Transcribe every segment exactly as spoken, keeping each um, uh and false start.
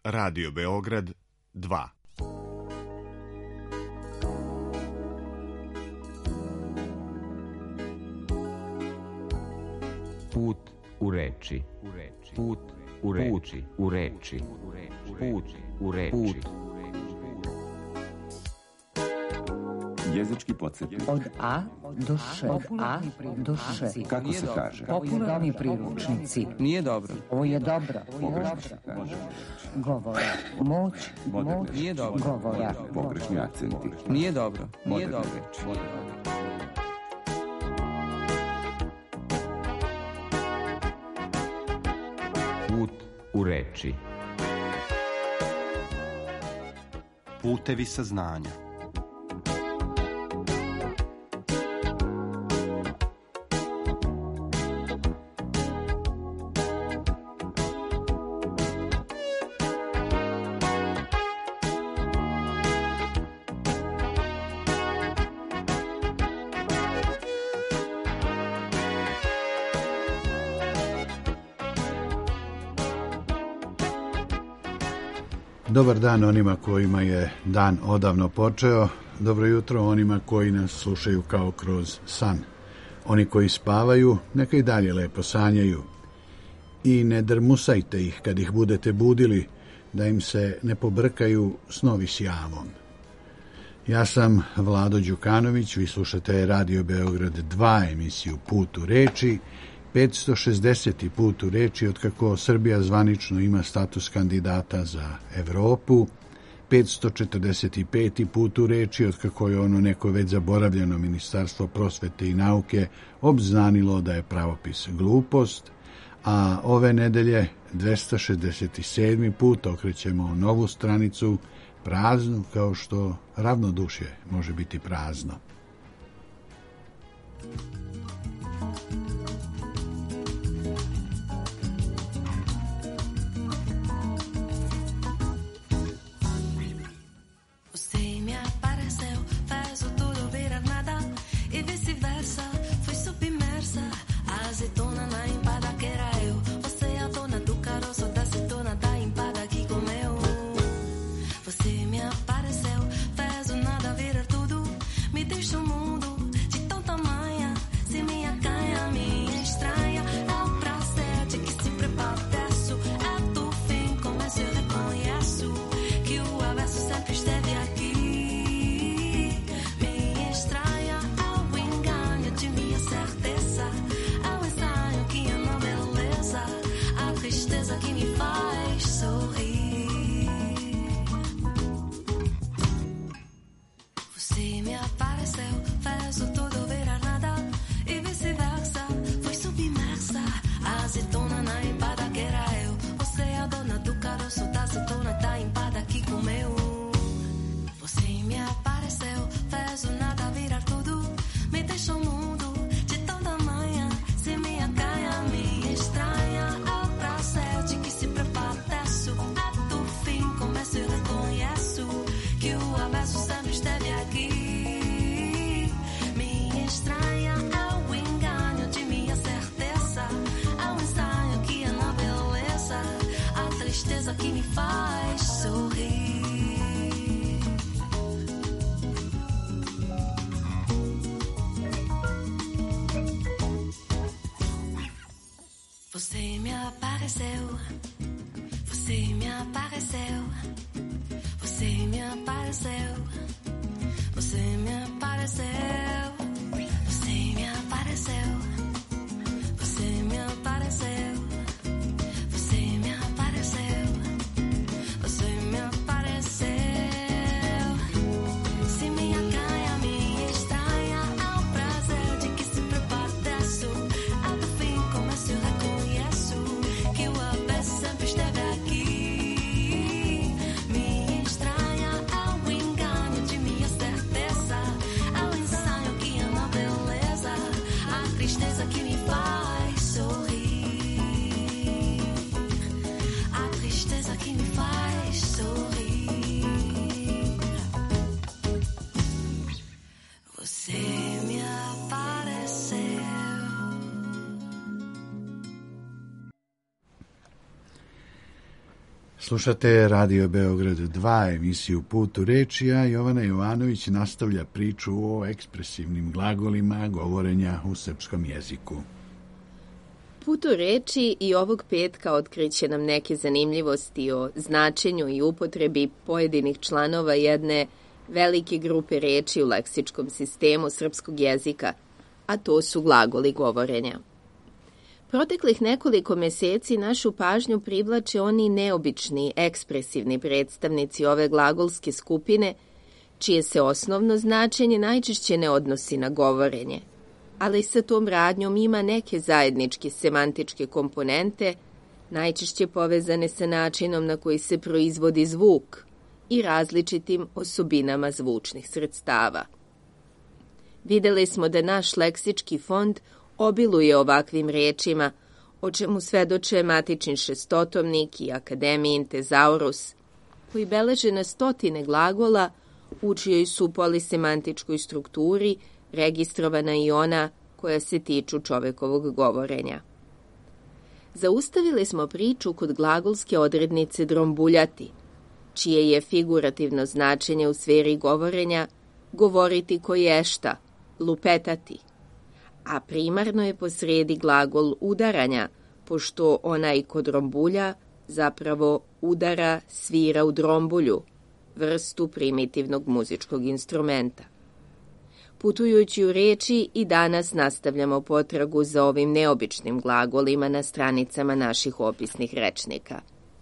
Radio Beograd dva. Put u reči. Put u reči. U reči. Put u reči. Jezički podsjetnik. Od A do Š. Od A do Š. Kako se kaže? Popularni priručnici. Nije dobro. Ovo je dobro. Pogrešno se kaže. Govora. Moć. Moć. Nije dobro. Govora. Pogrešni akcenti. Nije dobro. Nije Moderne dobro. reči. Put u reči. Putevi saznanja. Dobar dan onima kojima je dan odavno počeo, dobro jutro onima koji nas slušaju kao kroz san. Oni koji spavaju, neka i dalje lepo sanjaju. I ne drmusajte ih kad ih budete budili, da im se ne pobrkaju snovi s javom. Ja sam Vlado Đukanović, vi slušate Radio Beograd dva, emisiju Put u reči, petsto šezdeseti put u reči otkako Srbija zvanično ima status kandidata za Evropu, petsto četrdeset peti put u reči otkako je ono neko već zaboravljeno Ministarstvo prosvete i nauke obznanilo da je pravopis glupost, a ove nedelje dvesta šezdeset sedmi put okrećemo novu stranicu, praznu kao što ravnodušje može biti prazno. Triste Slušate Radio Beograd dva, emisiju Put u reči, a Jovana Jovanović nastavlja priču o ekspresivnim glagolima govorenja u srpskom jeziku. Put u reči i ovog petka otkriće nam neke zanimljivosti o značenju i upotrebi pojedinih članova jedne velike grupe reči u leksičkom sistemu srpskog jezika, a to su glagoli govorenja. Proteklih nekoliko meseci našu pažnju privlače oni neobični, ekspresivni predstavnici ove glagolske skupine, čije se osnovno značenje najčešće ne odnosi na govorenje, ali sa tom radnjom ima neke zajedničke semantičke komponente, najčešće povezane sa načinom na koji se proizvodi zvuk i različitim osobinama zvučnih sredstava. Videli smo da naš leksički fond obiluje ovakvim rečima, o čemu svedoče matični šestotomnik i akademijin tezaurus, koji beleže na stotine glagola u čijoj su polisemantičkoj strukturi registrovana i ona koja se tiču čovekovog govorenja. Zaustavili smo priču kod glagolske odrednice drombuljati, čije je figurativno značenje u sferi govorenja govoriti koješta, lupetati, a primarno je posredi glagol udaranja, pošto onaj kod drombulja zapravo udara, svira u drombulju, vrstu primitivnog muzičkog instrumenta. Putujući u reči i danas nastavljamo potragu za ovim neobičnim glagolima na stranicama naših opisnih rečnika.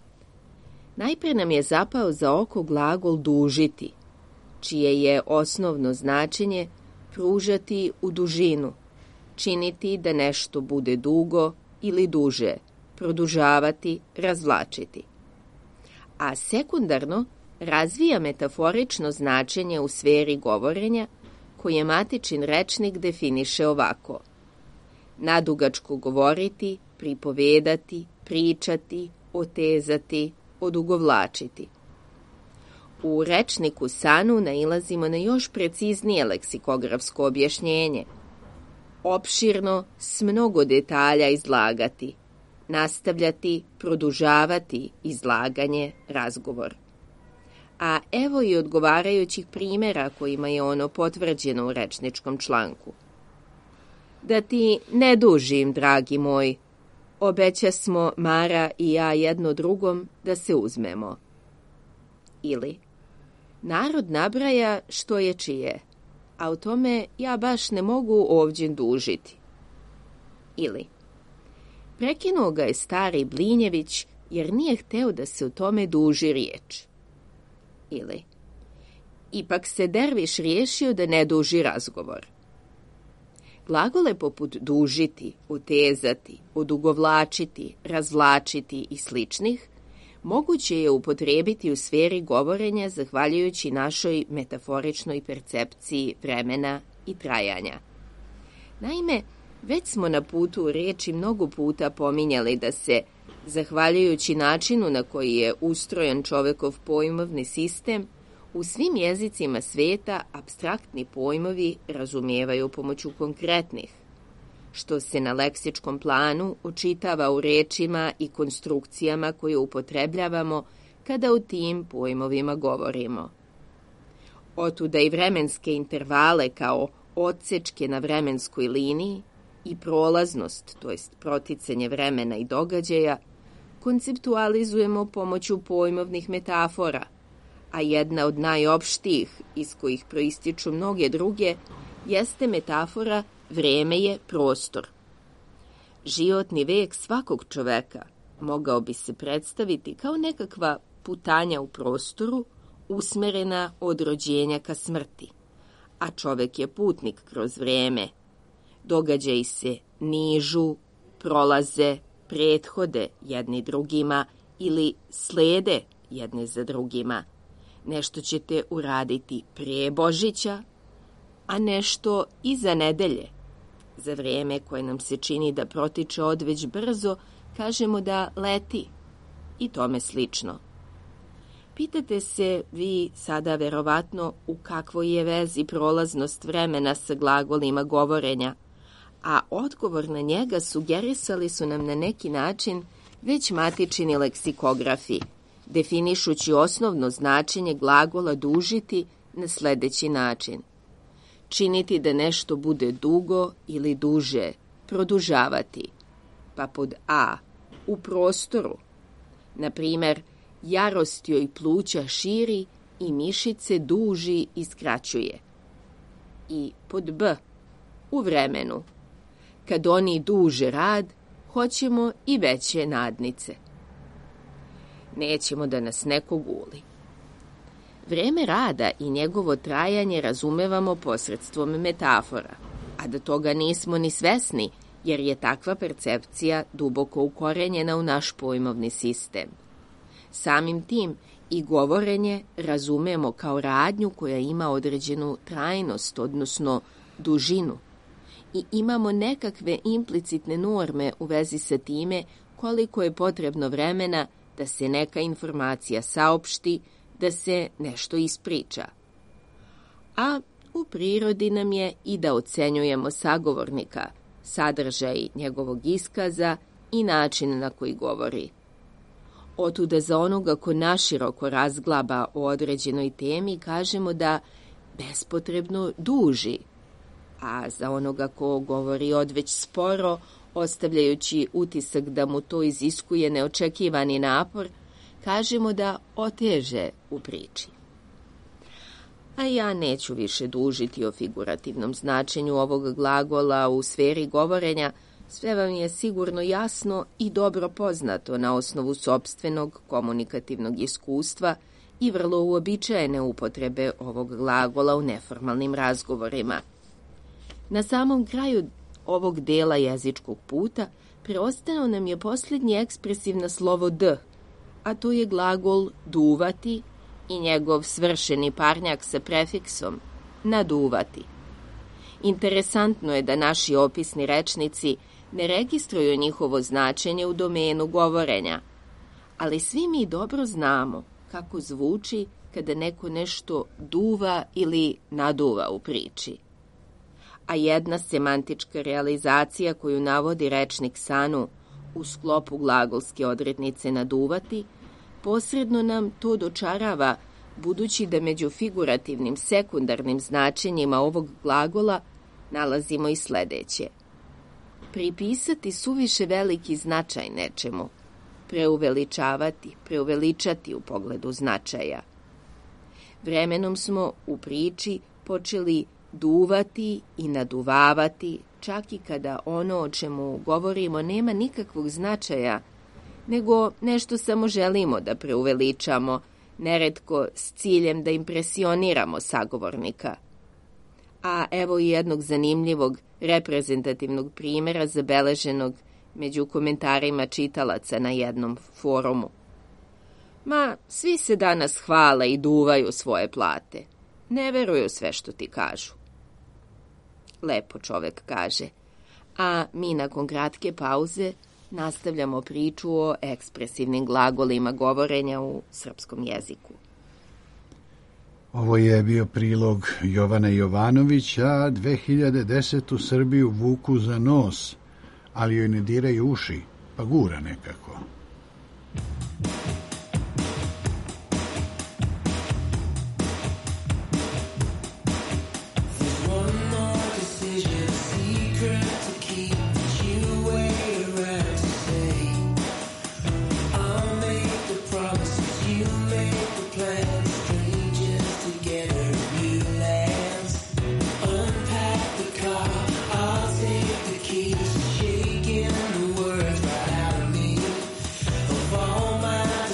Najpre nam je zapao za oko glagol dužiti, čije je osnovno značenje pružati u dužinu, činiti da nešto bude dugo ili duže, produžavati, razvlačiti. A sekundarno razvija metaforično značenje u sferi govorenja, koje matičin rečnik definiše ovako: nadugačko govoriti, pripovedati, pričati, otezati, odugovlačiti. U rečniku Sanu nailazimo na još preciznije leksikografsko objašnjenje: opširno, s mnogo detalja izlagati, nastavljati, produžavati izlaganje, razgovor. A evo i odgovarajućih primjera kojima je ono potvrđeno u rečničkom članku. Da ti ne dužim, dragi moj, obeća smo Mara i ja jedno drugom da se uzmemo. Ili, narod nabraja što je čije, a o tome ja baš ne mogu ovdje dužiti. Ili, prekinuo ga je stari Blinjević jer nije hteo da se o tome duži riječ. Ili, ipak se derviš riješio da ne duži razgovor. Glagole poput dužiti, utezati, odugovlačiti, razvlačiti i sličnih moguće je upotrijebiti u sferi govorenja zahvaljujući našoj metaforičnoj percepciji vremena i trajanja. Naime, već smo na putu u reči mnogo puta pominjali da se, zahvaljujući načinu na koji je ustrojen čovekov pojmovni sistem, u svim jezicima sveta apstraktni pojmovi razumijevaju pomoću konkretnih, što se na leksičkom planu očitava u rečima i konstrukcijama koje upotrebljavamo kada o tim pojmovima govorimo. Otuda i vremenske intervale kao odsečke na vremenskoj liniji i prolaznost, to jest proticanje vremena i događaja, konceptualizujemo pomoću pojmovnih metafora, a jedna od najopštijih, iz kojih proističu mnoge druge, jeste metafora vreme je prostor. Životni vek svakog čoveka mogao bi se predstaviti kao nekakva putanja u prostoru usmerena od rođenja ka smrti, a čovek je putnik kroz vreme. Događaji se nižu, prolaze, prethode jedni drugima ili slede jedne za drugima. Nešto ćete uraditi pre Božića, a nešto iza nedelje. Za vrijeme koje nam se čini da protiče odveć brzo, kažemo da leti i tome slično. Pitate se vi sada verovatno u kakvoj je vezi prolaznost vremena sa glagolima govorenja, a odgovor na njega sugerisali su nam na neki način već matični leksikografi, definišući osnovno značenje glagola dužiti na sledeći način. Činiti da nešto bude dugo ili duže, produžavati. Pa pod a, u prostoru. Na primer, jarost joj pluća širi i mišice duži i skraćuje. I pod b, u vremenu. Kad oni duže rad, hoćemo i veće nadnice. Nećemo da nas neko guli. Vreme rada i njegovo trajanje razumevamo posredstvom metafora, a da toga nismo ni svesni, jer je takva percepcija duboko ukorenjena u naš pojmovni sistem. Samim tim i govorenje razumemo kao radnju koja ima određenu trajnost, odnosno dužinu, i imamo nekakve implicitne norme u vezi sa time koliko je potrebno vremena da se neka informacija saopšti, da se nešto ispriča. A u prirodi nam je i da ocenjujemo sagovornika, sadržaj njegovog iskaza i način na koji govori. Otuda za onoga ko naširoko razglaba o određenoj temi kažemo da bespotrebno duži, a za onoga ko govori odveć sporo, ostavljajući utisak da mu to iziskuje neočekivani napor, kažemo da oteže u priči. A ja neću više dužiti o figurativnom značenju ovog glagola u sferi govorenja, sve vam je sigurno jasno i dobro poznato na osnovu sopstvenog komunikativnog iskustva i vrlo uobičajene upotrebe ovog glagola u neformalnim razgovorima. Na samom kraju ovog dela jezičkog puta preostao nam je posljednji ekspresivno slovo d, a to je glagol duvati i njegov svršeni parnjak sa prefiksom naduvati. Interesantno je da naši opisni rečnici ne registruju njihovo značenje u domenu govorenja, ali svi mi dobro znamo kako zvuči kada neko nešto duva ili naduva u priči. A jedna semantička realizacija koju navodi rečnik Sanu u sklopu glagolske odrednice naduvati, posredno nam to dočarava, budući da među figurativnim sekundarnim značenjima ovog glagola nalazimo i sledeće. Pripisati suviše veliki značaj nečemu, preuveličavati, preuveličati u pogledu značaja. Vremenom smo u priči počeli duvati i naduvavati, čak i kada ono o čemu govorimo nema nikakvog značaja, nego nešto samo želimo da preuveličamo, neretko s ciljem da impresioniramo sagovornika. A evo i jednog zanimljivog reprezentativnog primjera zabeleženog među komentarima čitalaca na jednom forumu. Ma, svi se danas hvale i duvaju svoje plate. Ne veruju sve što ti kažu. Lepo čovek kaže, a mi nakon kratke pauze nastavljamo priču o ekspresivnim glagolima govorenja u srpskom jeziku. Ovo je bio prilog Jovana Jovanovića, a dve hiljade desete. Srbiju vuku za nos, ali joj ne diraju uši, pa gura nekako. Shaking the words right out of me, of all my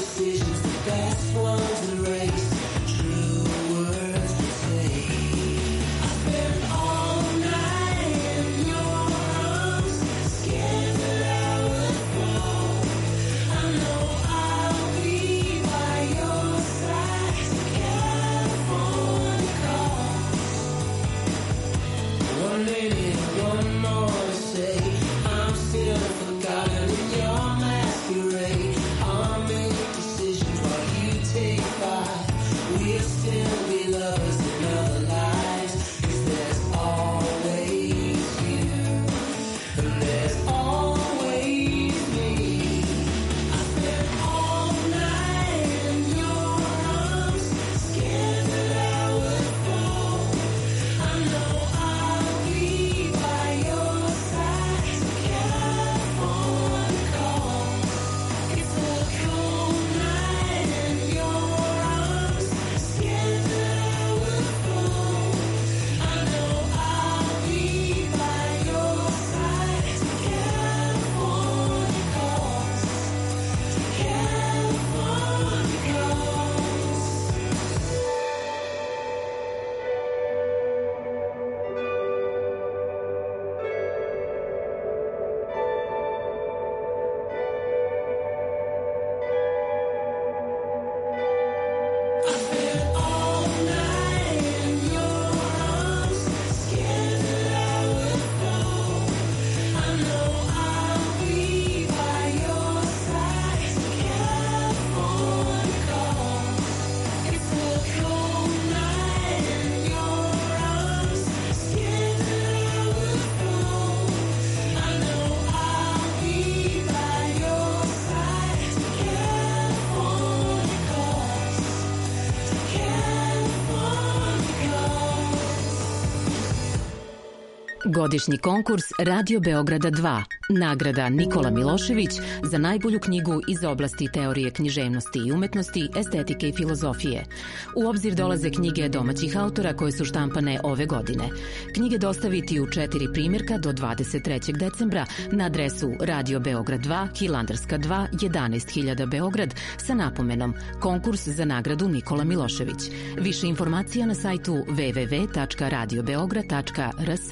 Godišnji konkurs Radio Beograda dva. Nagrada Nikola Milošević za najbolju knjigu iz oblasti teorije književnosti i umetnosti, estetike i filozofije. U obzir dolaze knjige domaćih autora koje su štampane ove godine. Knjige dostaviti u četiri primjerka do dvadeset trećeg decembra na adresu Radio Beograd dva, Hilandarska dva, jedanaest hiljada Beograd sa napomenom Konkurs za nagradu Nikola Milošević. Više informacija na sajtu w w w tačka radio beograd tačka r s.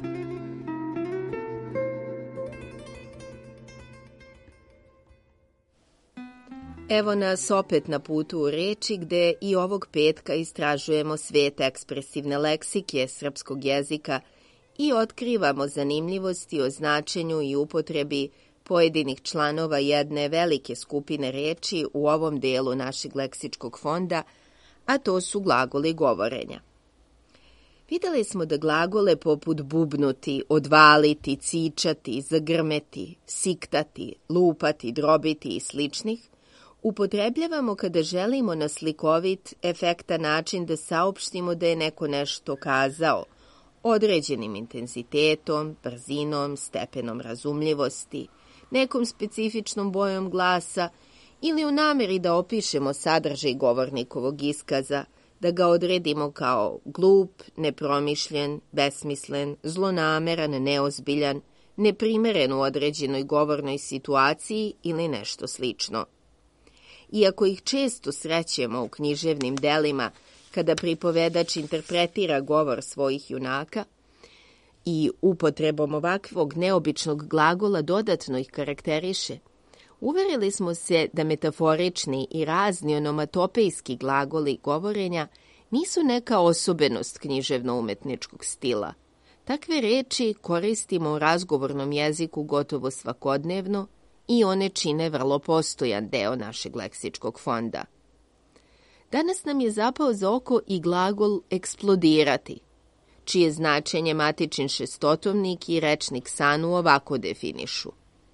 Evo nas opet na putu u reči gde i ovog petka istražujemo svet ekspresivne leksike srpskog jezika i otkrivamo zanimljivosti o značenju i upotrebi pojedinih članova jedne velike skupine reči u ovom delu našeg leksičkog fonda, a to su glagoli govorenja. Videli smo da glagole poput bubnuti, odvaliti, cičati, zagrmeti, siktati, lupati, drobiti i sličnih upotrebljavamo kada želimo na slikovit, efektan način da saopštimo da je neko nešto kazao, određenim intenzitetom, brzinom, stepenom razumljivosti, nekom specifičnom bojom glasa ili u nameri da opišemo sadržaj govornikovog iskaza, da ga odredimo kao glup, nepromišljen, besmislen, zlonameran, neozbiljan, neprimeren u određenoj govornoj situaciji ili nešto slično. Iako ih često srećemo u književnim delima kada pripovedač interpretira govor svojih junaka i upotrebom ovakvog neobičnog glagola dodatno ih karakteriše, uverili smo se da metaforični i razni onomatopejski glagoli govorenja nisu neka osobenost književno-umetničkog stila. Takve reči koristimo u razgovornom jeziku gotovo svakodnevno i one čine vrlo postojan deo našeg leksičkog fonda. Danas nam je zapao za oko i glagol eksplodirati, čije značenje matičin šestotomnik i rečnik Sanu ovako definišu.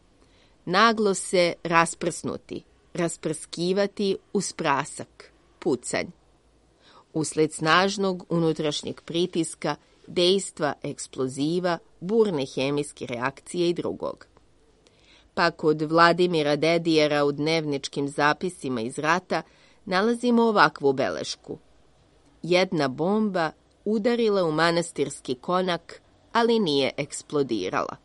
Naglo se rasprsnuti, rasprskivati uz prasak, pucanj. Usled snažnog unutrašnjeg pritiska, dejstva, eksploziva, burne hemijske reakcije i drugog. Pa kod Vladimira Dedijera u dnevničkim zapisima iz rata nalazimo ovakvu belešku. Jedna bomba udarila u manastirski konak, ali nije eksplodirala.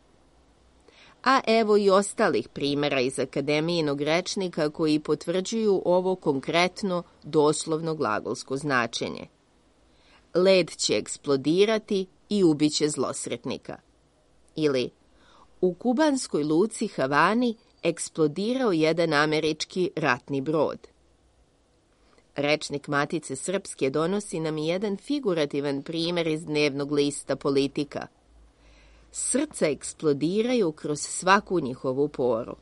A evo i ostalih primjera iz akademijinog rečnika koji potvrđuju ovo konkretno, doslovno glagolsko značenje. Led će eksplodirati i ubiće zlosretnika. Ili u kubanskoj luci Havani eksplodirao jedan američki ratni brod. Rečnik Matice Srpske donosi nam i jedan figurativan primjer iz dnevnog lista Politika. Srca eksplodiraju kroz svaku njihovu poru.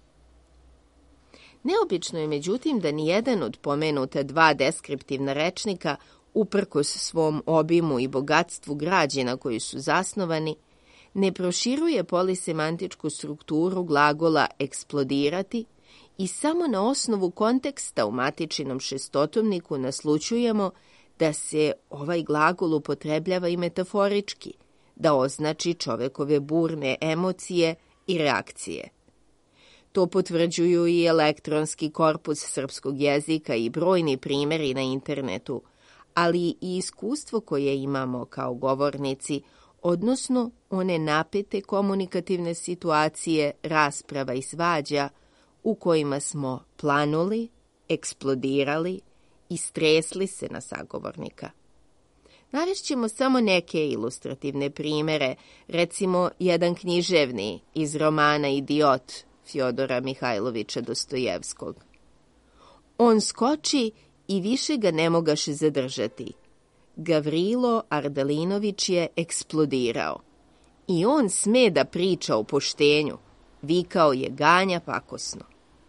Neobično je međutim da nijedan od pomenuta dva deskriptivna rečnika, uprkos svom obimu i bogatstvu građe na koji su zasnovani, ne proširuje polisemantičku strukturu glagola eksplodirati i samo na osnovu konteksta u matičinom šestotomniku naslućujemo da se ovaj glagol upotrebljava i metaforički, da označi čovekove burne emocije i reakcije. To potvrđuju i elektronski korpus srpskog jezika i brojni primjeri na internetu, ali i iskustvo koje imamo kao govornici, odnosno one napete komunikativne situacije, rasprava i svađa u kojima smo planuli, eksplodirali i stresli se na sagovornika. Navešćemo samo neke ilustrativne primjere, recimo jedan književni iz romana Idiot Fjodora Mihajlovića Dostojevskog. On skoči i više ga ne mogaše zadržati. Gavrilo Ardalinović je eksplodirao. I on sme da priča o poštenju, vikao je Ganja pakosno.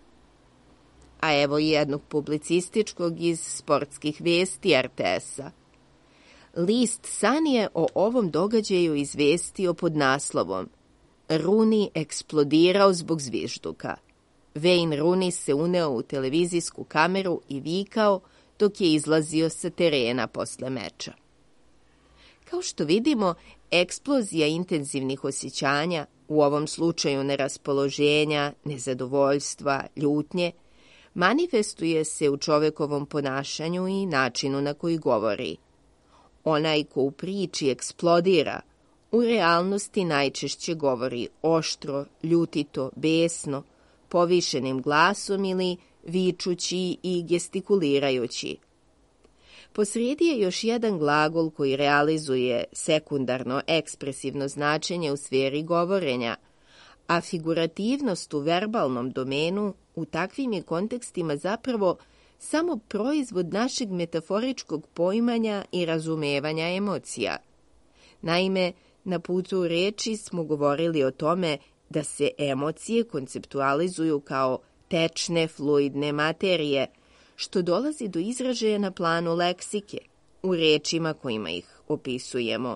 A evo i jednog publicističkog iz sportskih vesti er te esa. List San je o ovom događaju izvestio pod naslovom Rooney eksplodirao zbog zvižduka. Wayne Rooney se uneo u televizijsku kameru i vikao dok je izlazio sa terena posle meča. Kao što vidimo, eksplozija intenzivnih osjećanja, u ovom slučaju neraspoloženja, nezadovoljstva, ljutnje, manifestuje se u čovekovom ponašanju i načinu na koji govori. Onaj ko u priči eksplodira, u realnosti najčešće govori oštro, ljutito, besno, povišenim glasom ili vičući i gestikulirajući. Posrijedi je još jedan glagol koji realizuje sekundarno ekspresivno značenje u sferi govorenja, a figurativnost u verbalnom domenu u takvim je kontekstima zapravo samo proizvod našeg metaforičkog poimanja i razumevanja emocija. Naime, na putu reči smo govorili o tome da se emocije konceptualizuju kao tečne, fluidne materije, što dolazi do izražaja na planu leksike, u rečima kojima ih opisujemo.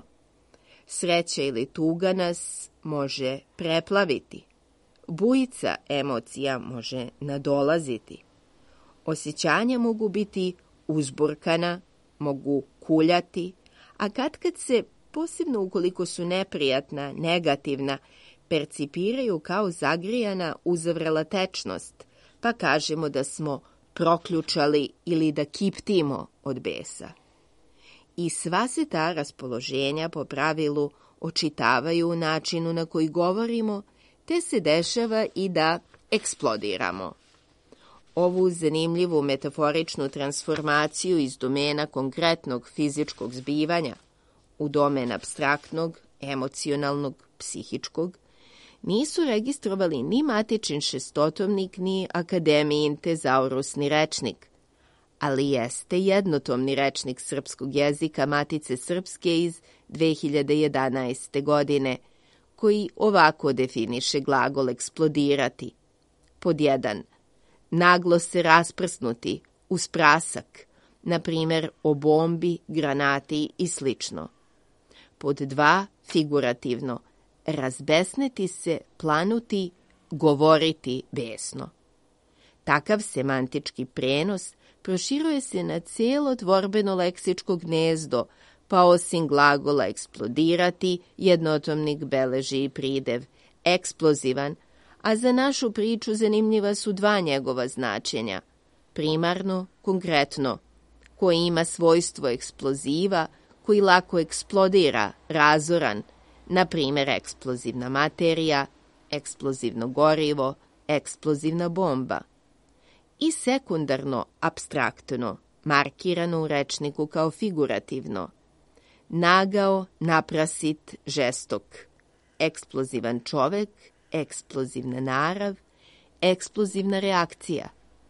Sreća ili tuga nas može preplaviti. Bujica emocija može nadolaziti. Osjećanja mogu biti uzburkana, mogu kuljati, a katkad se, posebno ukoliko su neprijatna, negativna, percipiraju kao zagrijana uzavrela tečnost, pa kažemo da smo proključali ili da kiptimo od besa. I sva se ta raspoloženja po pravilu očitavaju u načinu na koji govorimo, te se dešava i da eksplodiramo. Ovu zanimljivu metaforičnu transformaciju iz domena konkretnog fizičkog zbivanja u domen apstraktnog, emocionalnog, psihičkog, nisu registrovali ni matičin šestotomnik, ni akademijin tezaurusni rečnik, ali jeste jednotomni rečnik srpskog jezika Matice Srpske iz dve hiljade jedanaeste. godine, koji ovako definiše glagol eksplodirati. Pod jedan. Naglo se rasprsnuti, uz prasak, na primjer o bombi, granati i slično. Pod dva. Figurativno. Razbesneti se, planuti, govoriti besno. Takav semantički prenos proširuje se na cijelo tvorbeno leksičko gnezdo, pa osim glagola eksplodirati, jednotomnik beleži i pridev eksplozivan, a za našu priču zanimljiva su dva njegova značenja. Primarno, konkretno, koji ima svojstvo eksploziva, koji lako eksplodira, razoran, na primjer eksplozivna materija, eksplozivno gorivo, eksplozivna bomba. I sekundarno, apstraktno, markirano u rečniku kao figurativno. Nagao, naprasit, žestok. Eksplozivan čovek, eksplozivna narav, eksplozivna reakcija.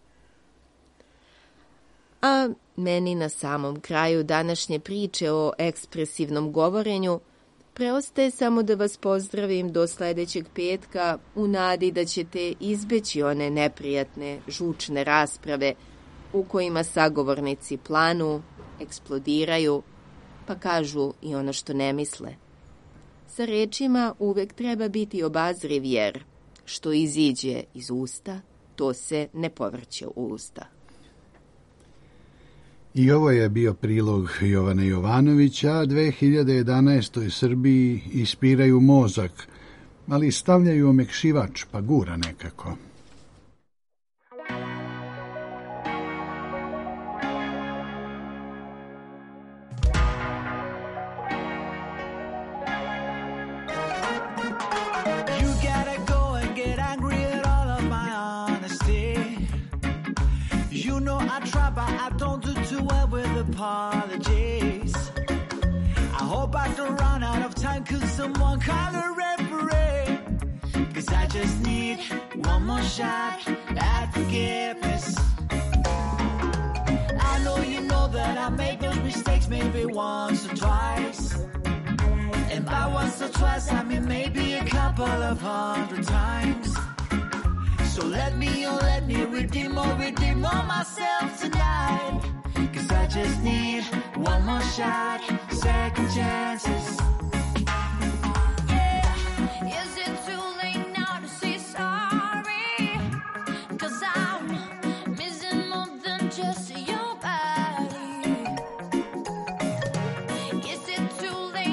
A meni na samom kraju današnje priče o ekspresivnom govorenju preostaje samo da vas pozdravim do sledećeg petka u nadi da ćete izbeći one neprijatne, žučne rasprave u kojima sagovornici planu, eksplodiraju, pa kažu i ono što ne misle. Sa rečima uvek treba biti obazriv jer što iziđe iz usta, to se ne povrće u usta. I ovo je bio prilog Jovane Jovanovića, a dve hiljade jedanaestoj. Srbiji ispiraju mozak, ali stavljaju omekšivač, pa gura nekako. Apologies. I hope I don't run out of time. Could someone call a referee? Cause I just need one more shot at forgiveness. I know you know that I make those mistakes maybe once or twice. And by once or twice I mean maybe a couple of hundred times. So let me, oh let me redeem or redeem on myself tonight. Cause I just need one more shot, second chances. Yeah, is it too late now to say sorry? Cause I'm missing more than just your body. Is it too late?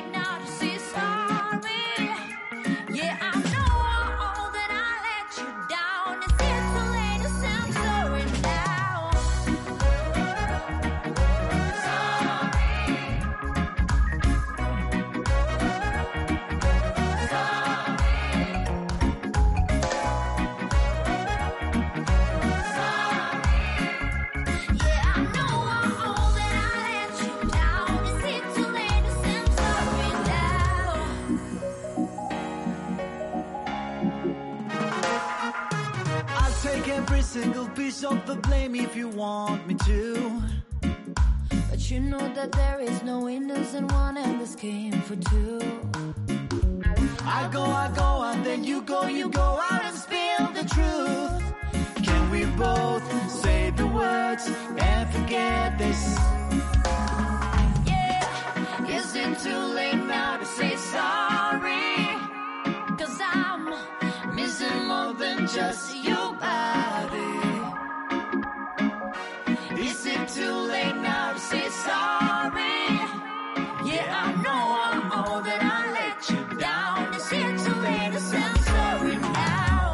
single piece of the blame if you want me to. But you know that there is no windows in one and this came for two. I go, I go, and then you go, you go out and spill the truth. Can we both say the words and forget this? Yeah, is it too late now to say sorry? 'Cause I'm missing more than just your body. Is it too late now to say sorry? Yeah, I know, I know that I let you down. Is it too late to say I'm sorry now?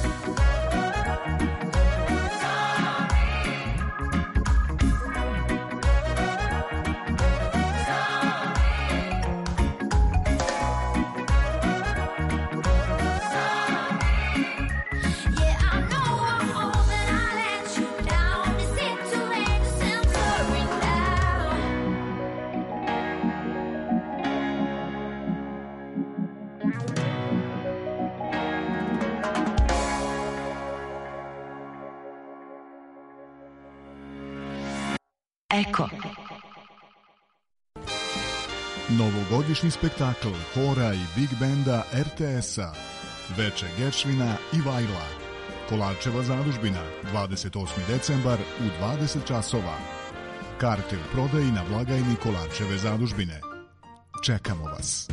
Eko. Novogodišnji spektakl hora i big benda er te esa, Veče Gečvina i Vajla, Kolarčeva zadužbina, dvadeset osmi decembar u dvadeset časova. Karte u prodaji na blagajni Kolarčeve zadužbine. Čekamo vas.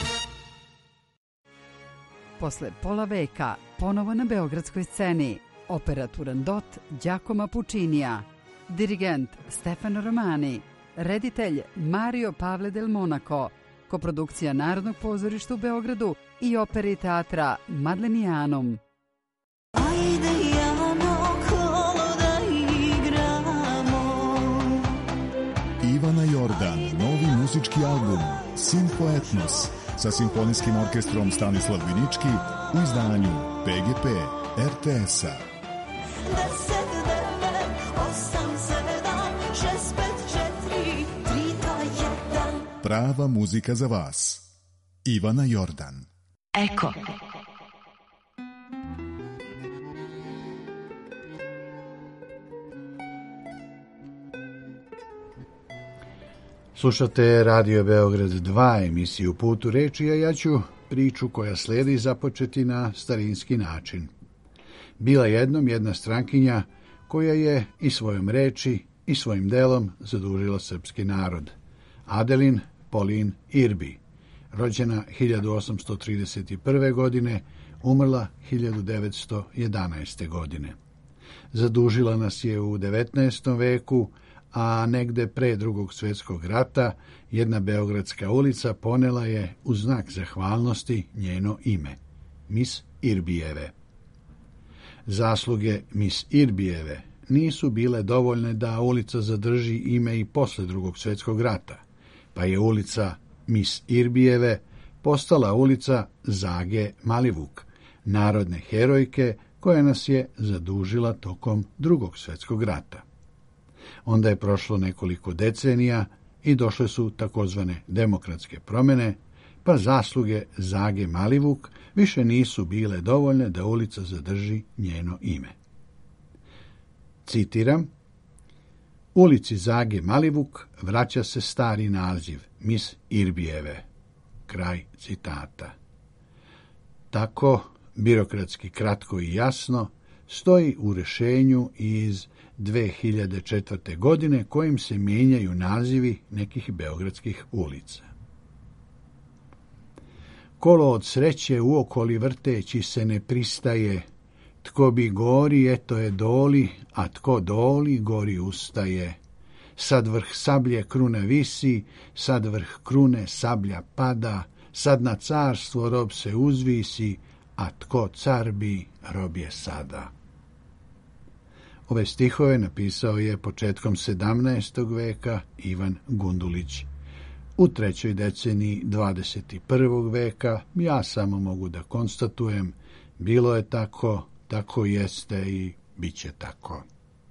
Posle pola veka, ponovo na beogradskoj sceni, opera Turandot Giacomo Puccinija, dirigent Stefano Romani, reditelj Mario Pavle del Monaco, koprodukcija Narodnog pozorišta u Beogradu i opere i teatra Madlenijanum. Ajde javno kolo da igramo. Ivana Jordan, novi muzički album Simfoetnos sa simfonijskim orkestrom Stanislav Vinički u izdanju pe ge pe er te esa. deset, devet, osam, sedam, šest, pet, četiri, tri, dva, jedan. Prava muzika za vas. Ivana Jordan. Eko. Slušate Radio Beograd dva, emisiju Put u reči, a ja ću priču koja slijedi započeti na starinski način. Bila jednom jedna strankinja koja je i svojom reči i svojim delom zadužila srpski narod. Adelin Polin Irbi, rođena hiljadu osamsto trideset prve. godine, umrla hiljadu devetsto jedanaeste. godine. Zadužila nas je u devetnaestom veku, a negde pre drugog svjetskog rata jedna beogradska ulica ponela je u znak zahvalnosti njeno ime, Mis Irbijeve. Zasluge Mis Irbijeve nisu bile dovoljne da ulica zadrži ime i posle drugog svjetskog rata, pa je ulica Mis Irbijeve postala ulica Zage Malivuk, narodne herojke koja nas je zadužila tokom drugog svjetskog rata. Onda je prošlo nekoliko decenija i došle su takozvane demokratske promjene, pa zasluge Zage Malivuk više nisu bile dovoljne da ulica zadrži njeno ime. Citiram: ulici Zage Malivuk vraća se stari naziv Mis Irbijeve. Kraj citata. Tako, birokratski kratko i jasno, stoji u rješenju iz dve hiljade četvrte. godine kojim se mijenjaju nazivi nekih beogradskih ulica. Kolo od sreće u okoli vrteći se ne pristaje, tko bi gori, eto je doli, a tko doli, gori ustaje. Sad vrh sablje krune visi, sad vrh krune sablja pada, sad na carstvo rob se uzvisi, a tko car bi, rob je sada. Ove stihove napisao je početkom sedamnaestog. veka Ivan Gundulić. U trećoj deceniji dvadeset prvog. veka ja samo mogu da konstatujem, bilo je tako, tako jeste i bit će tako.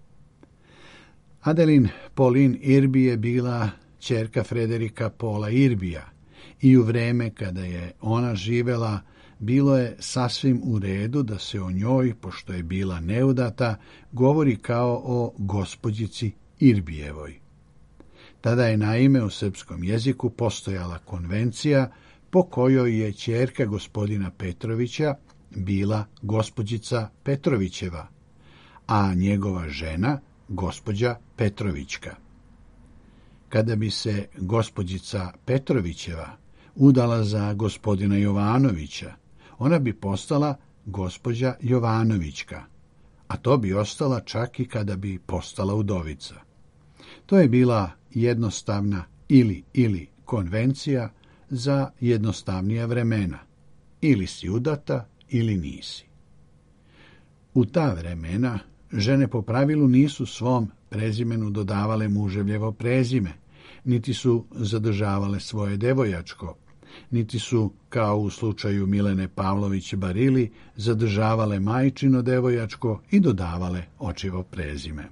Adelin Polin Irbi je bila ćerka Frederika Pola Irbija i u vreme kada je ona živela, bilo je sasvim u redu da se o njoj, pošto je bila neudata, govori kao o gospođici Irbijevoj. Tada je naime u srpskom jeziku postojala konvencija po kojoj je ćerka gospodina Petrovića bila gospođica Petrovićeva, a njegova žena gospođa Petrovićka. Kada bi se gospođica Petrovićeva udala za gospodina Jovanovića, ona bi postala gospođa Jovanovićka, a to bi ostala čak i kada bi postala udovica. To je bila jednostavna ili ili konvencija za jednostavnija vremena. Ili si udata ili nisi. U ta vremena žene po pravilu nisu svom prezimenu dodavale muževljevo prezime, niti su zadržavale svoje devojačko, niti su, kao u slučaju Milene Pavlović Barili, zadržavale majčino devojačko i dodavale očevo prezime.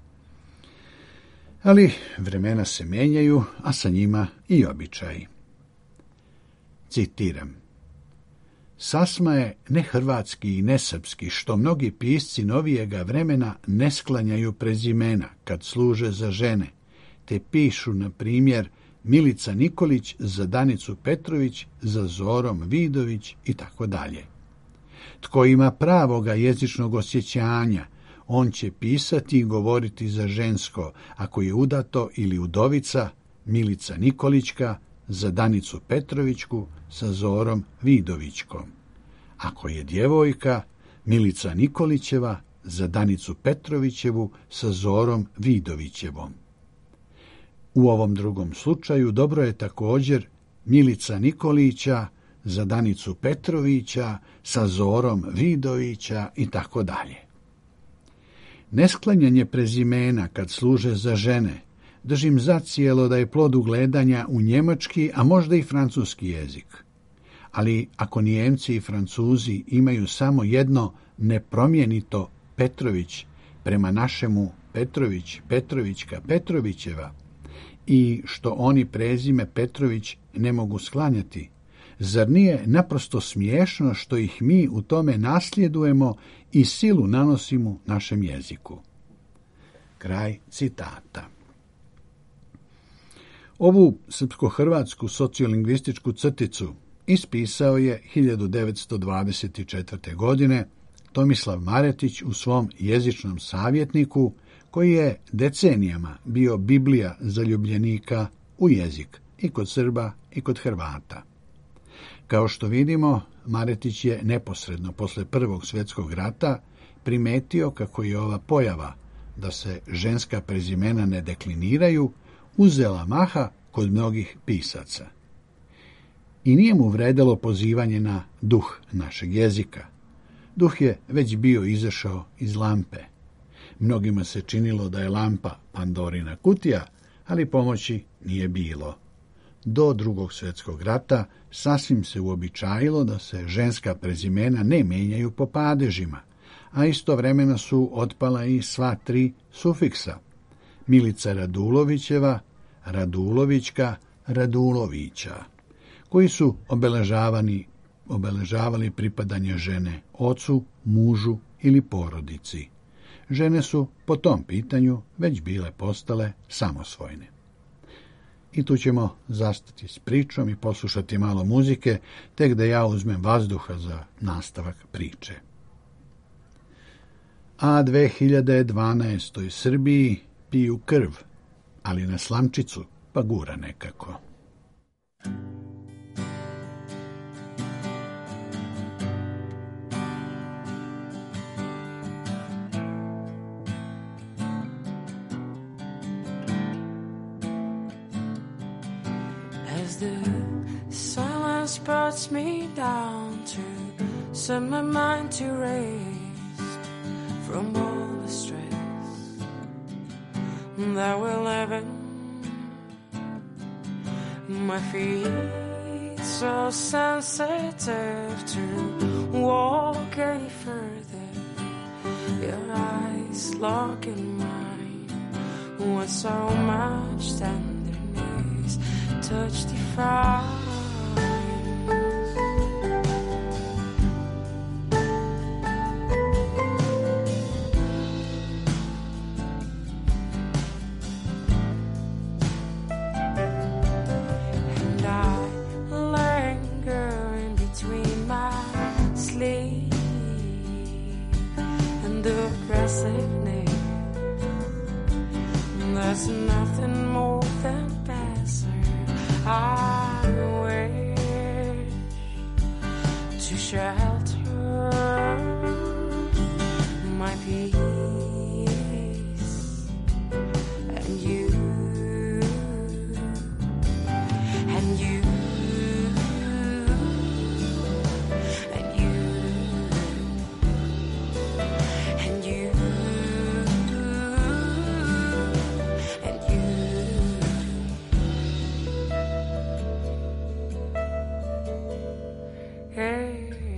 Ali vremena se menjaju, a sa njima i običaji. Citiram. Sasma je ne hrvatski i ne srpski, što mnogi pisci novijega vremena ne sklanjaju prezimena kad služe za žene, te pišu, na primjer, Milica Nikolić za Danicu Petrović, za Zorom Vidović i tako dalje. Tko ima pravoga jezičnog osjećanja, on će pisati i govoriti za žensko, ako je udato ili udovica, Milica Nikolićka, za Danicu Petrovićku, sa Zorom Vidovićkom. Ako je djevojka, Milica Nikolićeva, za Danicu Petrovićevu, sa Zorom Vidovićevom. U ovom drugom slučaju dobro je također Milica Nikolića, za Danicu Petrovića, sa Zorom Vidovića i tako dalje. Nesklanjanje prezimena kad služe za žene držim zacijelo da je plod ugledanja u njemački, a možda i francuski jezik. Ali ako Nijemci i Francuzi imaju samo jedno nepromjenito Petrović prema našemu Petrović, Petrovićka, Petrovićeva, i što oni prezime Petrović ne mogu sklanjati, zar nije naprosto smiješno što ih mi u tome nasljedujemo i silu nanosimo našem jeziku? Kraj citata. Ovu srpsko-hrvatsku sociolingvističku crticu ispisao je hiljadu devetsto dvadeset četvrte. godine Tomislav Maretić u svom jezičnom savjetniku, koji je decenijama bio Biblija zaljubljenika u jezik i kod Srba i kod Hrvata. Kao što vidimo, Maretić je neposredno posle Prvog svjetskog rata primetio kako je ova pojava da se ženska prezimena ne dekliniraju uzela maha kod mnogih pisaca. I nije mu vredelo pozivanje na duh našeg jezika. Duh je već bio izašao iz lampe. Mnogima se činilo da je lampa Pandorina kutija, ali pomoći nije bilo. Do Drugog svjetskog rata sasvim se uobičajilo da se ženska prezimena ne menjaju po padežima, a istovremeno su otpala i sva tri sufiksa: Milica Radulovićeva, Radulovićka, Radulovića, koji su obeležavani, obeležavali pripadanje žene ocu, mužu ili porodici. Žene su po tom pitanju već bile postale samosvojne. I tu ćemo zastati s pričom i poslušati malo muzike, tek da ja uzmem vazduha za nastavak priče. A dve hiljade dvanaestoj. Srbiji piju krv, ali na slamčicu pa gura nekako. The silence brought me down to set my mind to rest from all the stress that we're living. My feet so sensitive to walk any further. Your eyes lock in mine with so much tenderness. Touch the fire. nothing more than passing. I wish to shelter my peace and you and you and you and you and you. Hey.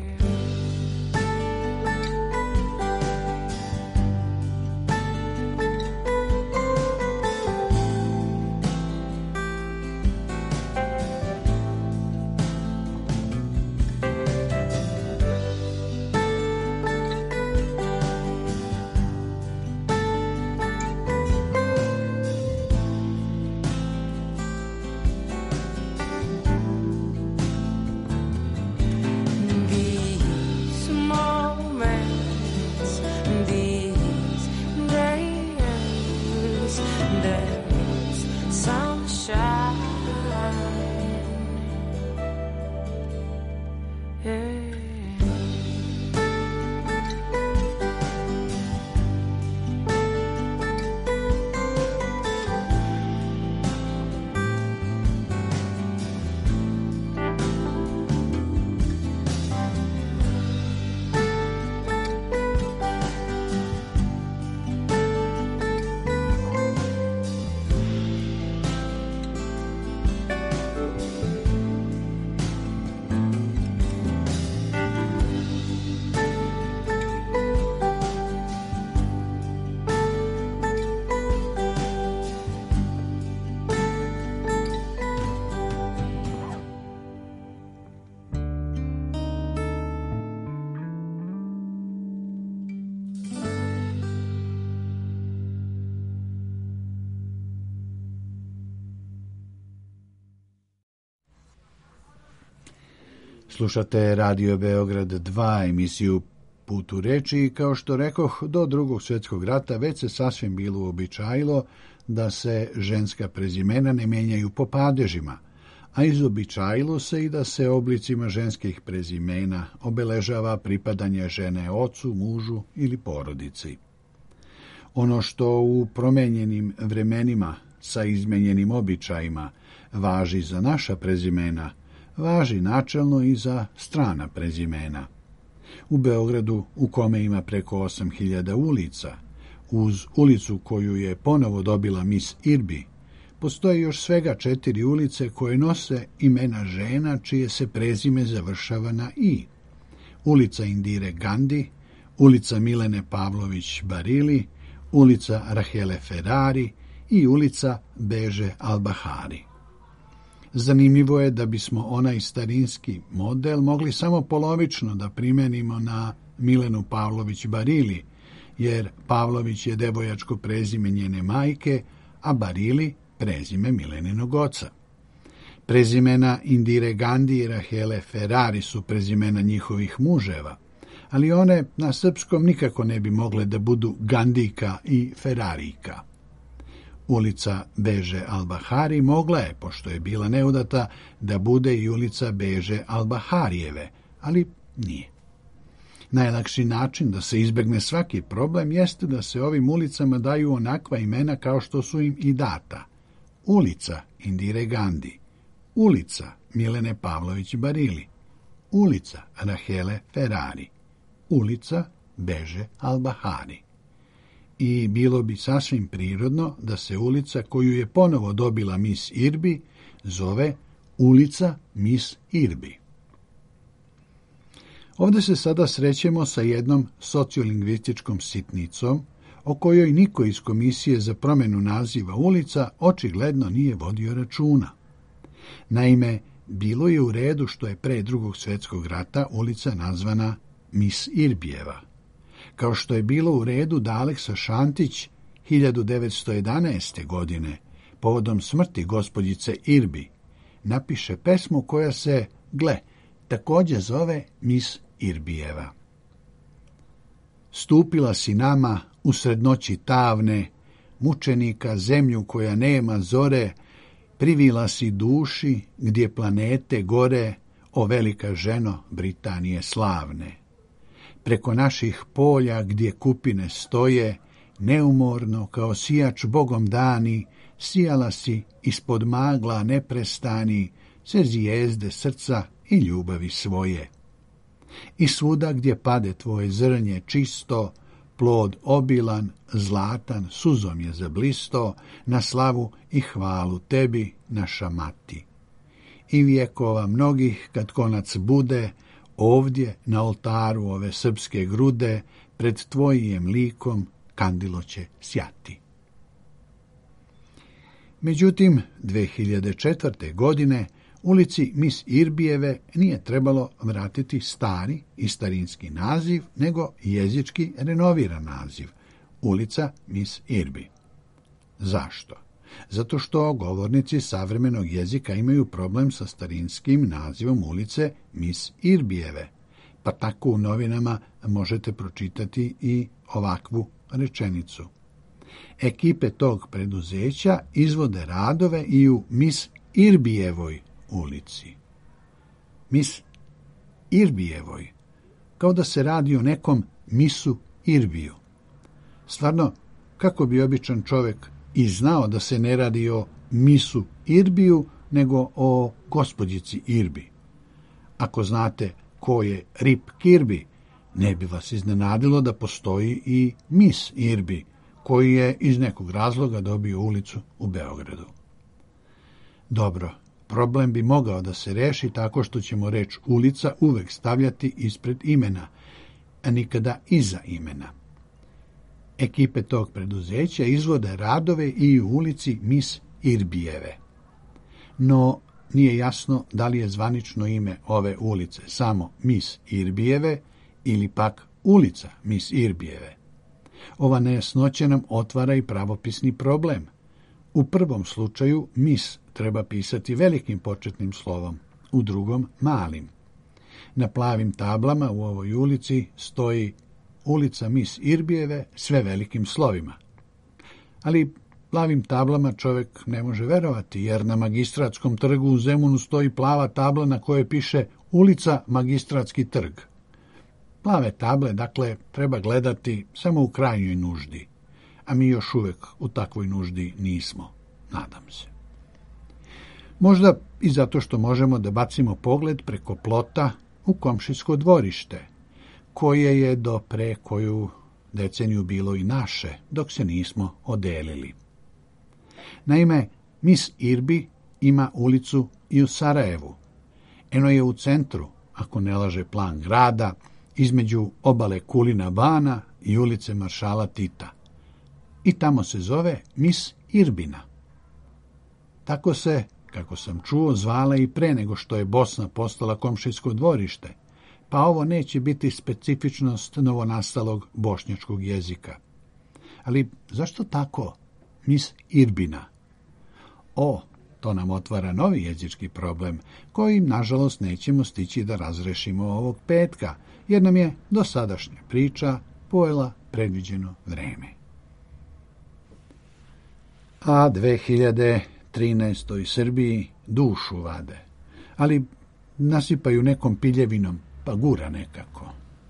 These moments, these days, there's sunshine. Yeah. Slušate Radio Beograd dva, emisiju Put u reči i kao što rekoh, do drugog svjetskog rata već se sasvim bilo uobičajilo da se ženska prezimena ne menjaju po padežima, a izobičajilo se i da se oblicima ženskih prezimena obeležava pripadanje žene ocu, mužu ili porodici. Ono što u promenjenim vremenima sa izmenjenim običajima važi za naša prezimena, važi načelno i za strana prezimena. U Beogradu, u kome ima preko osam hiljada ulica, uz ulicu koju je ponovo dobila Miss Irby, postoje još svega četiri ulice koje nose imena žena čije se prezime završava na i. Ulica Indire Gandhi, ulica Milene Pavlović Barili, ulica Rahele Ferrari i ulica Beže Albahari. Zanimljivo je da bismo onaj starinski model mogli samo polovično da primenimo na Milenu Pavlović Barili, jer Pavlović je devojačko prezime njene majke, a Barili prezime Mileninog oca. Prezimena Indire Gandhi i Rahele Ferrari su prezimena njihovih muževa, ali one na srpskom nikako ne bi mogle da budu Gandika i Ferrarika. Ulica Beže Albahari mogla je, pošto je bila neudata, da bude i ulica Beže Albaharijeve, ali nije. Najlakši način da se izbegne svaki problem jeste da se ovim ulicama daju onakva imena kao što su im i data. Ulica Indire Gandhi, ulica Milene Pavlović Barili, ulica Rahele Ferrari, ulica Beže Albahari. I bilo bi sasvim prirodno da se ulica koju je ponovo dobila Miss Irby zove ulica Miss Irby. Ovdje se sada srećemo sa jednom sociolingvističkom sitnicom o kojoj niko iz Komisije za promjenu naziva ulica očigledno nije vodio računa. Naime, bilo je u redu što je pre drugog svjetskog rata ulica nazvana Miss Irbijeva, kao što je bilo u redu da Aleksa Šantić hiljadu devetsto jedanaeste. godine, povodom smrti gospođice Irby, napiše pesmu koja se, gle, također zove Miss Irbijeva. Stupila si nama usred noći tavne, mučenika, zemlju koja nema zore, privila si duši gdje planete gore, o velika ženo Britanije slavne. Preko naših polja gdje kupine stoje, neumorno kao sijač bogom dani, sijala si ispod magla neprestani, sve zvijezde srca i ljubavi svoje. I svuda gdje pade tvoje zrnje čisto, plod obilan, zlatan, suzom je zablisto, na slavu i hvalu tebi, naša mati. I vjekova mnogih, kad konac bude, ovdje na oltaru ove srpske grude, pred tvojim likom kandilo će sjati. Međutim, dve hiljade četvrte. godine ulici Mis Irbijeve nije trebalo vratiti stari i starinski naziv, nego jezički renoviran naziv, ulica Mis Irbi. Zašto? Zato što govornici savremenog jezika imaju problem sa starinskim nazivom ulice Mis Irbijeve, pa tako u novinama možete pročitati i ovakvu rečenicu. Ekipe tog preduzeća izvode radove i u Mis Irbijevoj ulici. Mis Irbijevoj, kao da se radi o nekom Misu Irbiju. Stvarno, kako bi običan čovjek i znao da se ne radi o Misu Irbiju, nego o gospođici Irbi. Ako znate ko je Rip Kirby, ne bi vas iznenadilo da postoji i Mis Irbi, koji je iz nekog razloga dobio ulicu u Beogradu. Dobro, problem bi mogao da se reši tako što ćemo reč ulica uvek stavljati ispred imena, a nikada iza imena. Ekipe tog preduzeća izvode radove i u ulici Mis Irbijeve. No, nije jasno da li je zvanično ime ove ulice samo Mis Irbijeve ili pak ulica Mis Irbijeve. Ova nejasnoća nam otvara i pravopisni problem. U prvom slučaju Mis treba pisati velikim početnim slovom, u drugom malim. Na plavim tablama u ovoj ulici stoji ulica Mis Irbijeve sve velikim slovima. Ali plavim tablama čovjek ne može verovati, jer na Magistratskom trgu u Zemunu stoji plava tabla na kojoj piše ulica Magistratski trg. Plave table, dakle, treba gledati samo u krajnjoj nuždi, a mi još uvijek u takvoj nuždi nismo, nadam se. Možda i zato što možemo da bacimo pogled preko plota u komšijsko dvorište, koje je do pre koju deceniju bilo i naše, dok se nismo odelili. Naime, Mis Irbi ima ulicu i u Sarajevu. Eno je u centru, ako ne laže plan grada, između obale Kulina Bana i ulice Maršala Tita. I tamo se zove Mis Irbina. Tako se, kako sam čuo, zvala i pre nego što je Bosna postala komšijsko dvorište, pa ovo neće biti specifičnost novonastalog bošnjačkog jezika. Ali zašto tako Mis Irbina? O, to nam otvara novi jezički problem, koji, nažalost, nećemo stići da razrešimo ovog petka, jer nam je dosadašnja priča pojela predviđeno vreme. A dve hiljade trinaestoj. Srbiji dušu vade, ali nasipaju nekom piljevinom, pa gura nekako.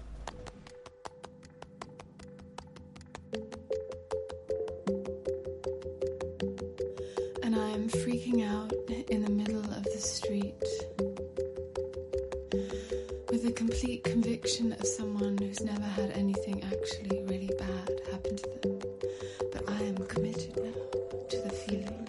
And I'm freaking out in the middle of the street with the complete conviction of someone who's never had anything actually really bad happen to them. But I am committed now to the feeling.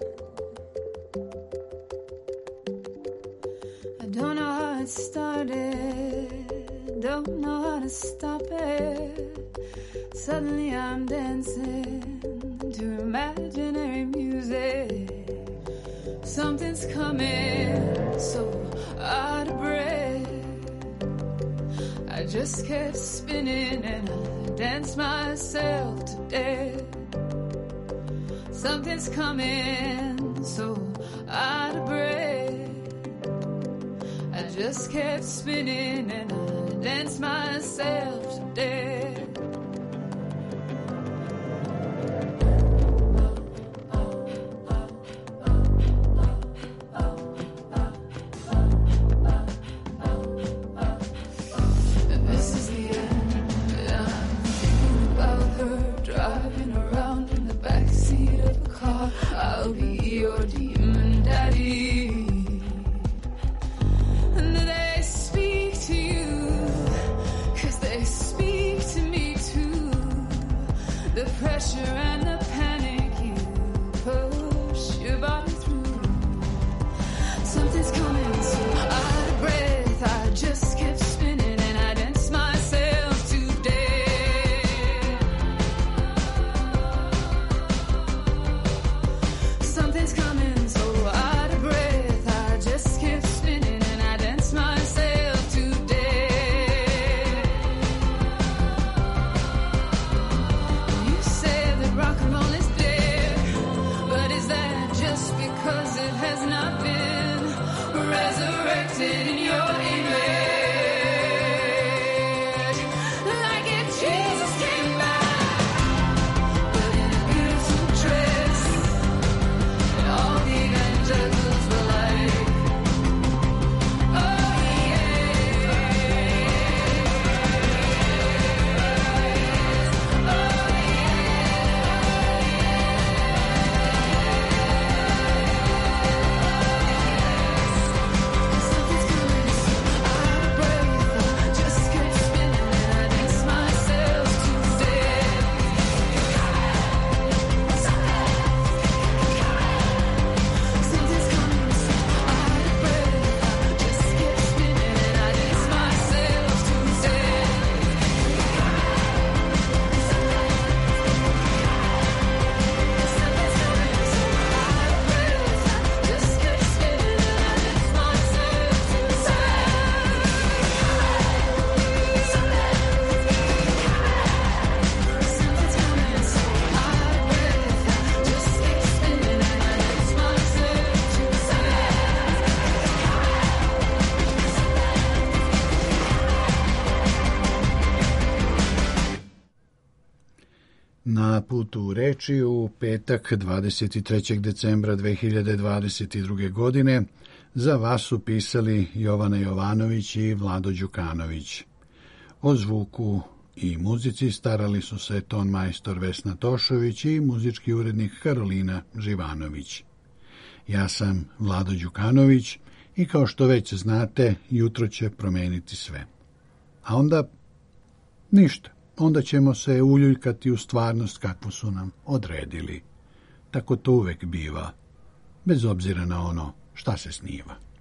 I don't know how it started, don't know how to stop it. Suddenly I'm dancing to imaginary music. Something's coming, so out of breath. I just kept spinning and I danced myself to death. Something's coming, so out of breath. I just kept spinning and I danced myself to death. pressure and the panic, you push your body through. Something's coming, so out of breath, I just kept spinning and I danced myself to death. Something's coming, so out of breath, I just kept spinning and I danced myself to death. You said that rock and roll is dead, but is that just because it has not been resurrected in your image? Like if Jesus came back, but in a beautiful dress, and all the evangelicals were like, oh yeah, oh something's coming, so out of breath, I just kept spinning and I danced myself to death. Something's coming, so out of breath, I just kept spinning and I danced myself to death. Something's coming, so out of breath, I just kept spinning and I danced myself to Something's coming, so out of breath, I just kept spinning and I danced myself to Na putu u reči u petak dvadeset trećeg decembra dve hiljade dvadeset druge. godine za vas su pisali Jovana Jovanović i Vlado Đukanović. O zvuku i muzici starali su se ton majstor Vesna Tošović i muzički urednik Karolina Živanović. Ja sam Vlado Đukanović i kao što već znate, jutro će promeniti sve. A onda ništa. Onda ćemo se uljuljkati u stvarnost kakvu su nam odredili. Tako to uvek biva, bez obzira na ono šta se sniva.